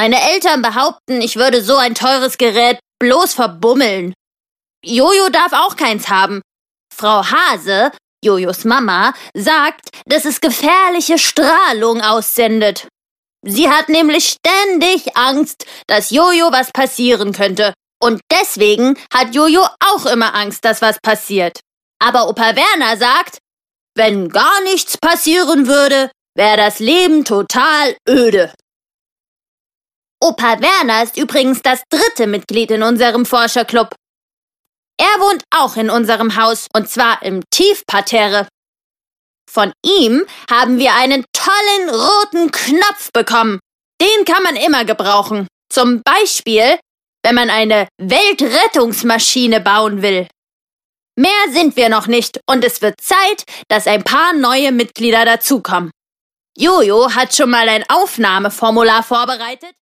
Meine Eltern behaupten, ich würde so ein teures Gerät bloß verbummeln. Jojo darf auch keins haben. Frau Hase, Jojos Mama, sagt, dass es gefährliche Strahlung aussendet. Sie hat nämlich ständig Angst, dass Jojo was passieren könnte. Und deswegen hat Jojo auch immer Angst, dass was passiert. Aber Opa Werner sagt, wenn gar nichts passieren würde, wäre das Leben total öde. Opa Werner ist übrigens das 3. Mitglied in unserem Forscherclub. Er wohnt auch in unserem Haus, und zwar im Tiefparterre. Von ihm haben wir einen tollen roten Knopf bekommen. Den kann man immer gebrauchen. Zum Beispiel, wenn man eine Weltrettungsmaschine bauen will. Mehr sind wir noch nicht und es wird Zeit, dass ein paar neue Mitglieder dazukommen. Jojo hat schon mal ein Aufnahmeformular vorbereitet.